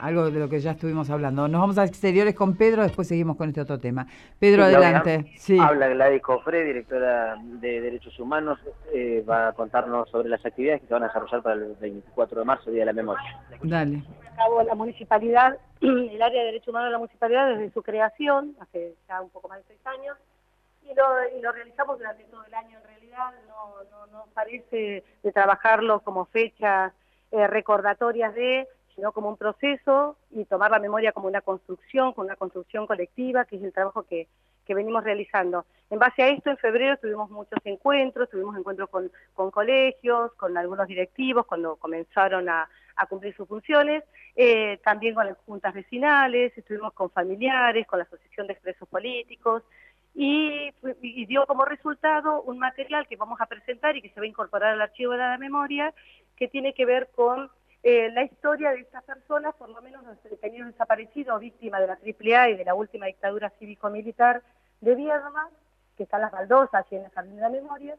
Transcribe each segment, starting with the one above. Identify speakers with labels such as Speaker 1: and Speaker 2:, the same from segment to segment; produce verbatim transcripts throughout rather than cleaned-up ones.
Speaker 1: algo de lo que ya estuvimos hablando. Nos vamos a exteriores con Pedro, después seguimos con este otro tema. Pedro,
Speaker 2: Sí, Claudia,
Speaker 1: adelante. Sí,
Speaker 2: habla Gladys Cofré, directora de Derechos Humanos, eh, va a contarnos sobre las actividades que se van a desarrollar para el veinticuatro de marzo, Día de la Memoria.
Speaker 1: dale.
Speaker 3: A cabo la municipalidad, el área de Derechos Humanos de la municipalidad desde su creación, hace ya un poco más de seis años, y lo, y lo realizamos durante todo el año en realidad, no, no, no parece de trabajarlo como fechas eh, recordatorias de, sino como un proceso y tomar la memoria como una construcción, como una construcción colectiva, que es el trabajo que, que venimos realizando. En base a esto, en febrero tuvimos muchos encuentros, tuvimos encuentros con, con colegios, con algunos directivos, cuando comenzaron a, a cumplir sus funciones, eh, también con las juntas vecinales, estuvimos con familiares, con la Asociación de Expresos Políticos, y, y dio como resultado un material que vamos a presentar y que se va a incorporar al archivo de la memoria, que tiene que ver con eh, la historia de estas personas, por lo menos los detenidos desaparecidos, víctimas de la triple A y de la última dictadura cívico-militar de Viedma, que están las baldosas y en el Jardín de la Memoria,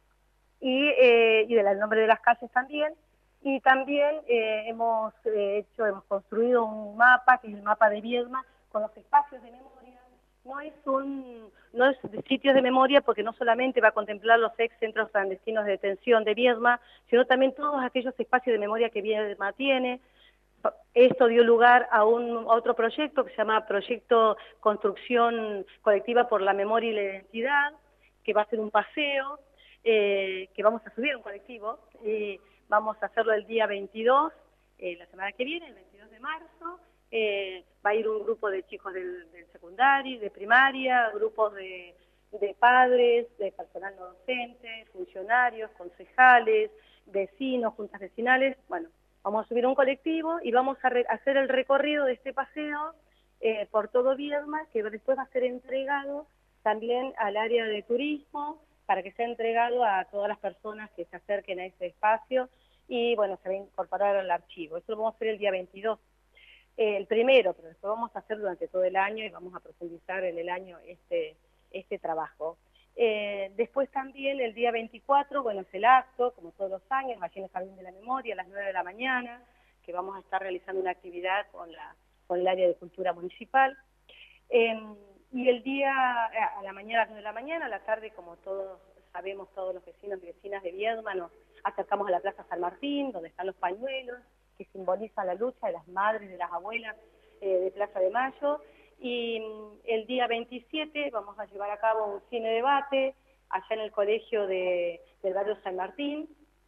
Speaker 3: y, eh, y del nombre de las calles también, y también eh, hemos eh, hecho, hemos construido un mapa, que es el mapa de Viedma, con los espacios de memoria. No es un, no es de sitios de memoria porque no solamente va a contemplar los ex centros clandestinos de detención de Viedma, sino también todos aquellos espacios de memoria que Viedma tiene. Esto dio lugar a, un, a otro proyecto que se llama Proyecto Construcción Colectiva por la Memoria y la Identidad, que va a ser un paseo, eh, que vamos a subir un colectivo, y vamos a hacerlo el día veintidós, eh, la semana que viene, el veintidós de marzo, eh, va a ir un grupo de chicos del, del secundario, de primaria, grupos de, de padres, de personal no docente, funcionarios, concejales, vecinos, juntas vecinales, bueno, vamos a subir un colectivo y vamos a hacer el recorrido de este paseo eh, por todo Viedma, que después va a ser entregado también al área de turismo, para que sea entregado a todas las personas que se acerquen a ese espacio, y bueno, se va a incorporar al archivo. Eso lo vamos a hacer el día veintidós, eh, el primero, pero después vamos a hacer durante todo el año y vamos a profundizar en el año este, este trabajo. Eh, después también el día veinticuatro, bueno, es el acto, como todos los años, allí en el Jardín de la Memoria, a las nueve de la mañana, que vamos a estar realizando una actividad con, la, con el área de cultura municipal. Eh, y el día, a la mañana, a las nueve de la mañana, a la tarde, como todos sabemos, todos los vecinos y vecinas de Viedma, nos acercamos a la Plaza San Martín, donde están los pañuelos, que simbolizan la lucha de las madres, de las abuelas eh, de Plaza de Mayo. Y el día veintisiete vamos a llevar a cabo un cine debate allá en el colegio de, del barrio San Martín,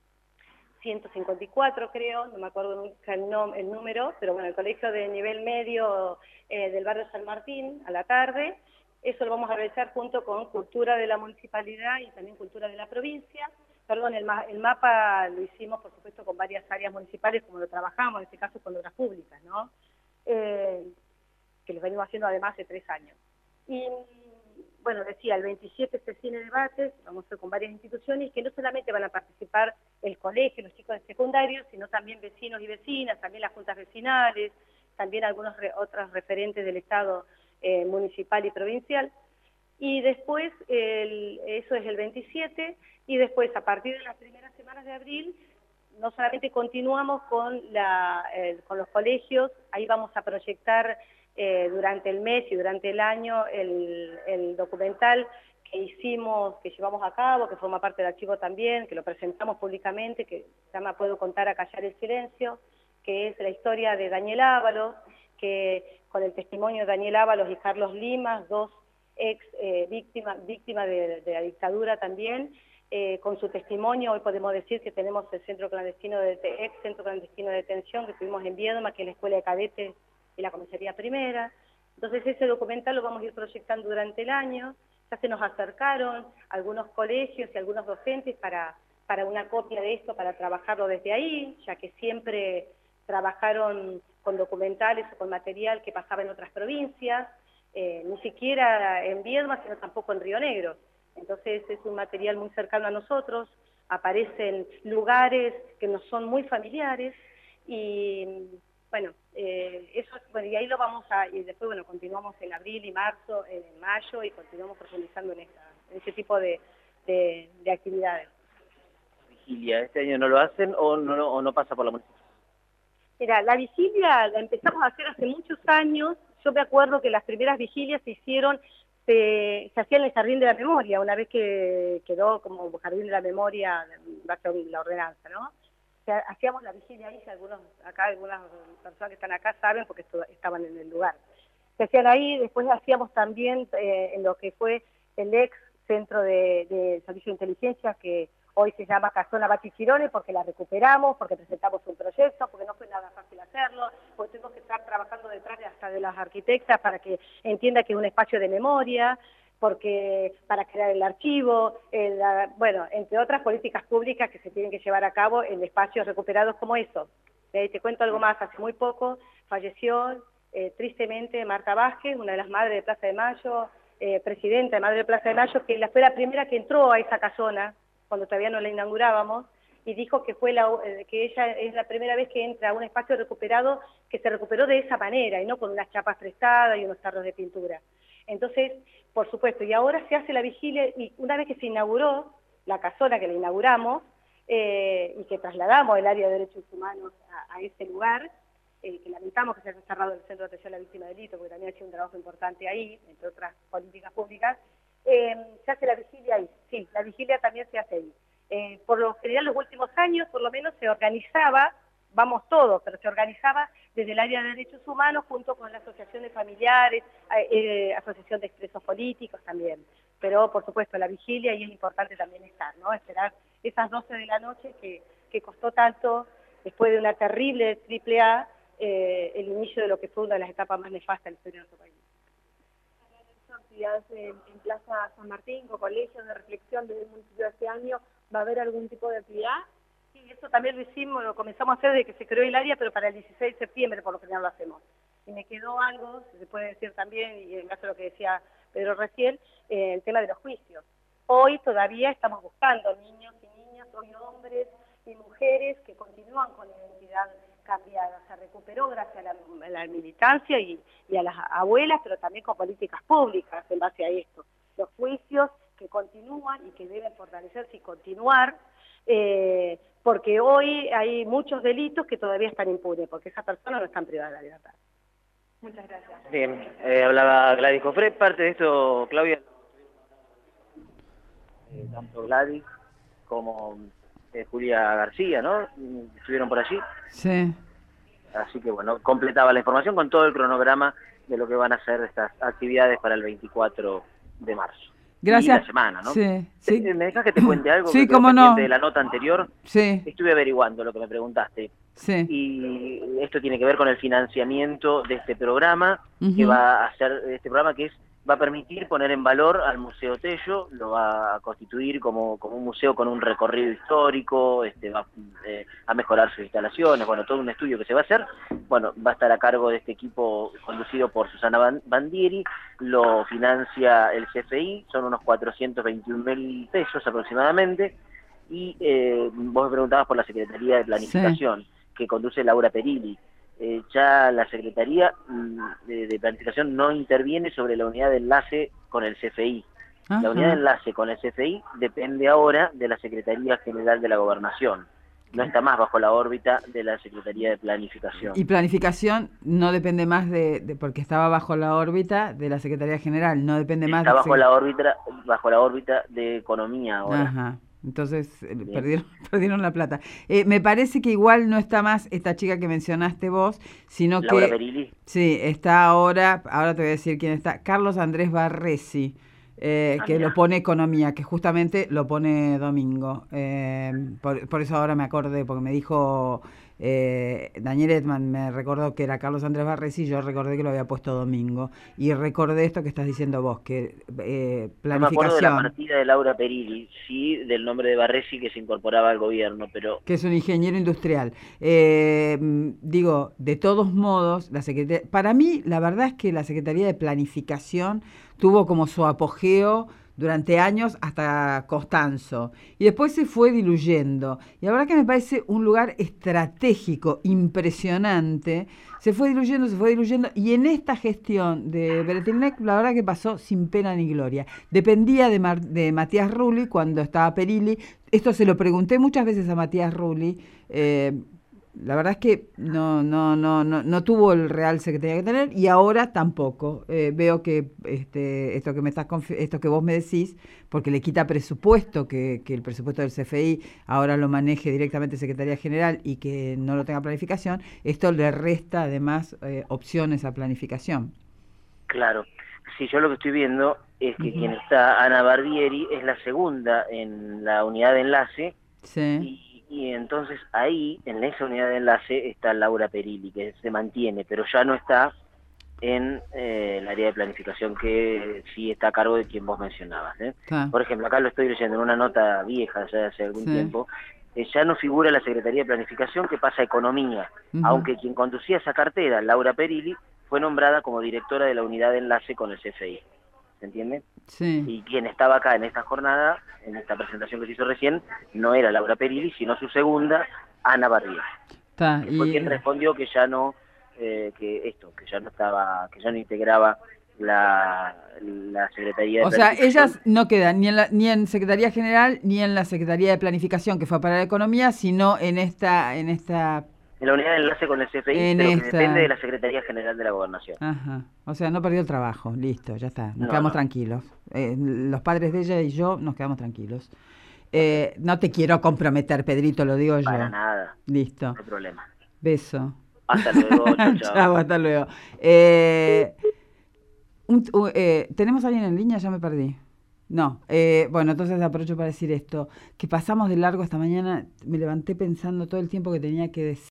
Speaker 3: ciento cincuenta y cuatro creo, no me acuerdo nunca el, nom el número, pero bueno, el colegio de nivel medio eh, del barrio San Martín, a la tarde. Eso lo vamos a realizar junto con Cultura de la Municipalidad y también Cultura de la Provincia. Perdón, el, ma el mapa lo hicimos, por supuesto, con varias áreas municipales, como lo trabajamos, en este caso con obras públicas, ¿no? Eh, que los venimos haciendo además de tres años. Y bueno, decía, el veintisiete este cine debate, vamos a hacer con varias instituciones, que no solamente van a participar el colegio, los chicos de secundario, sino también vecinos y vecinas, también las juntas vecinales, también algunos re otros referentes del Estado eh, municipal y provincial. Y después, el, eso es el veintisiete, y después, a partir de las primeras semanas de abril, no solamente continuamos con, la, eh, con los colegios, ahí vamos a proyectar eh, durante el mes y durante el año el, el documental que hicimos, que llevamos a cabo, que forma parte del archivo también, que lo presentamos públicamente, que se llama Puedo contar a callar el silencio, que es la historia de Daniel Ábalos, que con el testimonio de Daniel Ábalos y Carlos Limas, dos ex eh, víctimas víctima de, de la dictadura también, eh, con su testimonio hoy podemos decir que tenemos el centro clandestino de ex centro clandestino de detención que tuvimos en Viedma, que es la Escuela de Cadetes y la Comisaría Primera. Entonces ese documental lo vamos a ir proyectando durante el año. Ya se nos acercaron algunos colegios y algunos docentes para, para una copia de esto, para trabajarlo desde ahí, ya que siempre trabajaron con documentales o con material que pasaba en otras provincias, eh, ni siquiera en Viedma, sino tampoco en Río Negro. Entonces es un material muy cercano a nosotros, aparecen lugares que nos son muy familiares y bueno, eh, eso, bueno, y ahí lo vamos a, y después bueno, continuamos en abril y marzo, en mayo y continuamos profundizando en, esta, en este tipo de, de, de actividades.
Speaker 2: ¿Vigilia este año no lo hacen o no, o no pasa por la municipalidad?
Speaker 3: Mira, la vigilia la empezamos a hacer hace muchos años. Yo me acuerdo que las primeras vigilias se hicieron, se, se hacían en el Jardín de la Memoria, una vez que quedó como Jardín de la Memoria, bajo la ordenanza, ¿no? O sea, hacíamos la vigilia ahí, algunos acá, algunas personas que están acá saben porque estaban en el lugar. Se hacían ahí, después hacíamos también eh, en lo que fue el ex Centro de, de Servicio de Inteligencia, que hoy se llama Casona Bachi Chirone, porque la recuperamos, porque presentamos un proyecto, porque no fue nada fácil hacerlo, porque tuvimos que estar trabajando detrás de hasta de las arquitectas para que entienda que es un espacio de memoria, porque para crear el archivo, el, bueno, entre otras políticas públicas que se tienen que llevar a cabo en espacios recuperados como eso. Eh, te cuento algo más, hace muy poco falleció eh, tristemente Marta Vázquez, una de las madres de Plaza de Mayo, eh, presidenta de Madre de Plaza de Mayo, que fue la primera que entró a esa casona, cuando todavía no la inaugurábamos, y dijo que fue la, que ella es la primera vez que entra a un espacio recuperado que se recuperó de esa manera, y no con unas chapas prestadas y unos tarros de pintura. Entonces, por supuesto, y ahora se hace la vigilia, y una vez que se inauguró la casona, que la inauguramos, eh, y que trasladamos el área de derechos humanos a, a ese lugar, eh, que lamentamos que se haya cerrado el Centro de Atención a la Víctima de Delito, porque también ha hecho un trabajo importante ahí, entre otras políticas públicas. Eh, se hace la vigilia ahí, sí, la vigilia también se hace ahí. Eh, por lo general, los últimos años, por lo menos, se organizaba, vamos todos, pero se organizaba desde el área de derechos humanos junto con la asociación de familiares, eh, eh, asociación de expresos políticos también. Pero, por supuesto, la vigilia, y es importante también estar, ¿no? Esperar esas doce de la noche que, que costó tanto, después de una terrible triple A, eh, el inicio de lo que fue una de las etapas más nefastas de la historia de nuestro país.
Speaker 4: Actividades en, en Plaza San Martín, con colegios de reflexión desde el municipio de este año, ¿va a haber algún tipo de actividad?
Speaker 3: Sí, eso también lo hicimos, lo comenzamos a hacer desde que se creó el área, pero para el dieciséis de septiembre por lo general lo hacemos. Y me quedó algo, se puede decir también, y en caso de lo que decía Pedro recién, eh, el tema de los juicios. Hoy todavía estamos buscando niños y niñas, hoy hombres y mujeres que continúan con identidad cambiada. Se recuperó gracias a la, a la militancia y, y a las abuelas, pero también con políticas públicas en base a esto. Los juicios que continúan y que deben fortalecerse y continuar, eh, porque hoy hay muchos delitos que todavía están impunes, porque esas personas no están privadas de la libertad.
Speaker 4: Muchas gracias.
Speaker 2: Bien, eh, hablaba Gladys Cofré, parte de esto, Claudia, eh, tanto Gladys como eh, Julia García, ¿no? Estuvieron por allí.
Speaker 1: Sí.
Speaker 2: Así que, bueno, completaba la información con todo el cronograma de lo que van a ser estas actividades para el veinticuatro de marzo.
Speaker 1: Gracias.
Speaker 2: Y la semana, ¿no?
Speaker 1: Sí, sí.
Speaker 2: ¿Me dejas que te cuente algo?
Speaker 1: Sí,
Speaker 2: que
Speaker 1: cómo no.
Speaker 2: De la nota anterior.
Speaker 1: Sí.
Speaker 2: Estuve averiguando lo que me preguntaste.
Speaker 1: Sí.
Speaker 2: Y esto tiene que ver con el financiamiento de este programa,
Speaker 1: uh-huh.
Speaker 2: que va a hacer, este programa que es va a permitir poner en valor al Museo Tello, lo va a constituir como, como un museo con un recorrido histórico, este, va eh, a mejorar sus instalaciones, bueno, todo un estudio que se va a hacer, bueno, va a estar a cargo de este equipo conducido por Susana Bandieri, lo financia el C F I, son unos cuatrocientos veintiún mil pesos aproximadamente, y eh, vos me preguntabas por la Secretaría de Planificación, sí. que conduce Laura Perilli. Eh, ya la Secretaría de, de Planificación no interviene sobre la unidad de enlace con el C F I. Ajá. La unidad de enlace con el C F I depende ahora de la Secretaría General de la Gobernación. No está más bajo la órbita de la Secretaría de Planificación.
Speaker 1: Y Planificación no depende más de, de porque estaba bajo la órbita de la Secretaría General, no depende más
Speaker 2: está
Speaker 1: de...
Speaker 2: bajo la órbita, bajo la órbita de Economía ahora.
Speaker 1: Ajá. Entonces perdieron, perdieron la plata. Eh, me parece que igual no está más esta chica que mencionaste vos, sino
Speaker 2: Laura
Speaker 1: que...
Speaker 2: Perilli.
Speaker 1: Sí, está ahora, ahora te voy a decir quién está, Carlos Andrés Barresi, eh, ah, que mira. Lo pone Economía, que justamente lo pone Domingo. Eh, por, por eso ahora me acordé, porque me dijo... Eh, Daniel Edman me recordó que era Carlos Andrés Barresi y yo recordé que lo había puesto Domingo. Y recordé esto que estás diciendo vos, que eh, planificación... No me acuerdo
Speaker 2: de la partida de Laura Perilli, sí, del nombre de Barresi que se incorporaba al gobierno, pero...
Speaker 1: Que es un ingeniero industrial. Eh, digo, de todos modos, la Secretaría... Para mí, la verdad es que la Secretaría de Planificación tuvo como su apogeo durante años hasta Constanzo, y después se fue diluyendo, y la verdad que me parece un lugar estratégico, impresionante, se fue diluyendo, se fue diluyendo, y en esta gestión de Beretilnec, la verdad que pasó sin pena ni gloria. Dependía de, Mar, de Matías Rulli cuando estaba Perilli, esto se lo pregunté muchas veces a Matías Rulli, eh, la verdad es que no, no, no, no, no tuvo el realce que tenía que tener y ahora tampoco. Eh, veo que este, esto que me estás confi- esto que vos me decís, porque le quita presupuesto, que, que el presupuesto del C F I ahora lo maneje directamente Secretaría General y que no lo tenga planificación, esto le resta además eh, opciones a planificación.
Speaker 2: Claro. Sí, yo lo que estoy viendo es que
Speaker 1: Ujú.
Speaker 2: quien está, Ana Barbieri, es la segunda en la unidad de enlace.
Speaker 1: Sí.
Speaker 2: Y, y entonces ahí, en esa unidad de enlace, está Laura Perilli, que se mantiene, pero ya no está en eh, el área de planificación, que sí está a cargo de quien vos mencionabas. ¿eh?
Speaker 1: Está.
Speaker 2: Por ejemplo, acá lo estoy leyendo en una nota vieja, ya de hace algún
Speaker 1: Sí.
Speaker 2: tiempo, eh, ya no figura la Secretaría de Planificación, que pasa a Economía,
Speaker 1: Ujú.
Speaker 2: aunque quien conducía esa cartera, Laura Perilli, fue nombrada como directora de la unidad de enlace con el C F I. ¿Se entiende?
Speaker 1: Sí.
Speaker 2: Y quien estaba acá en esta jornada, en esta presentación que se hizo recién, no era Laura Perilli, sino su segunda, Ana Barbieri,
Speaker 1: Está.
Speaker 2: que fue quien
Speaker 1: Y,
Speaker 2: respondió que ya no, eh, que esto, que ya no estaba, que ya no integraba la, la Secretaría de
Speaker 1: o sea,
Speaker 2: Planificación.
Speaker 1: ellas no quedan ni en la, ni en Secretaría General ni en la Secretaría de Planificación que fue para la Economía, sino en esta, en esta,
Speaker 2: En la unidad de enlace con el C F I,
Speaker 1: en
Speaker 2: pero que depende de
Speaker 1: esta.
Speaker 2: la Secretaría General de la Gobernación.
Speaker 1: Ajá. O sea, no perdió el trabajo, listo, ya está, nos
Speaker 2: No,
Speaker 1: quedamos
Speaker 2: no,
Speaker 1: tranquilos. Eh, los padres de ella y yo nos quedamos tranquilos. Eh, no te quiero comprometer, Pedrito, lo digo
Speaker 2: para
Speaker 1: yo.
Speaker 2: nada,
Speaker 1: Listo.
Speaker 2: no hay problema.
Speaker 1: Beso.
Speaker 2: Hasta luego, chao, chao.
Speaker 1: Chao, hasta luego. Eh, un- u- eh, ¿tenemos a alguien en línea? Ya me perdí. No. Eh, bueno, entonces aprovecho para decir esto, que pasamos de largo esta mañana, me levanté pensando todo el tiempo que tenía que decir.